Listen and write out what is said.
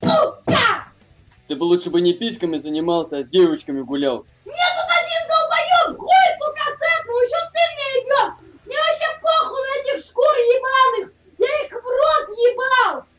Сука! Ты бы лучше бы не письками занимался, а с девочками гулял. Мне тут один долбоёб, хуй, сука, цепнул, еще ты мне ебёшь! Мне вообще похуй на этих шкур ебаных! Я их в рот ебал!